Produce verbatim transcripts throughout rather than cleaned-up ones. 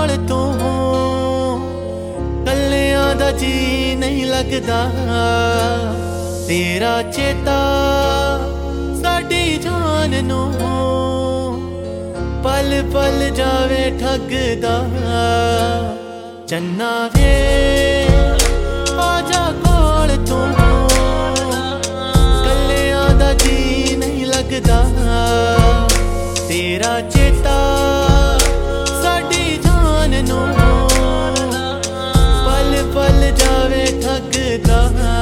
कोल तू कलियां दा जी नहीं लगदा तेरा चेता साडी जान नू पल पल जावे ठगदा चन्ना वे आजा कोल तू कलियां दा जी नहीं लगदा तेरा चेता साडी जान नू पल पल जावे ठगदा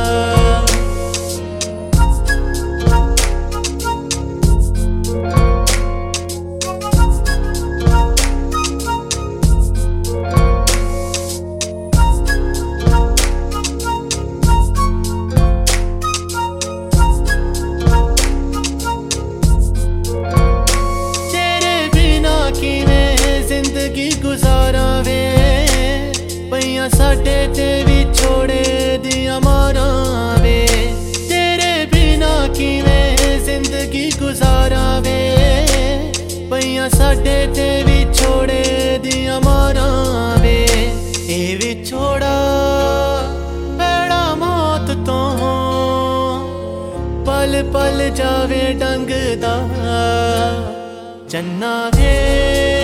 गुजारा वे पैया साडे ते भी छोड़े दिया मारा वे तेरे बिना किवें जिंदगी गुजारा वे पैया साडे ते भी छोड़े दिया मारा वे ए विछोड़ा पैड़ा मौत तो पल पल जावे डंगदा चन्ना वे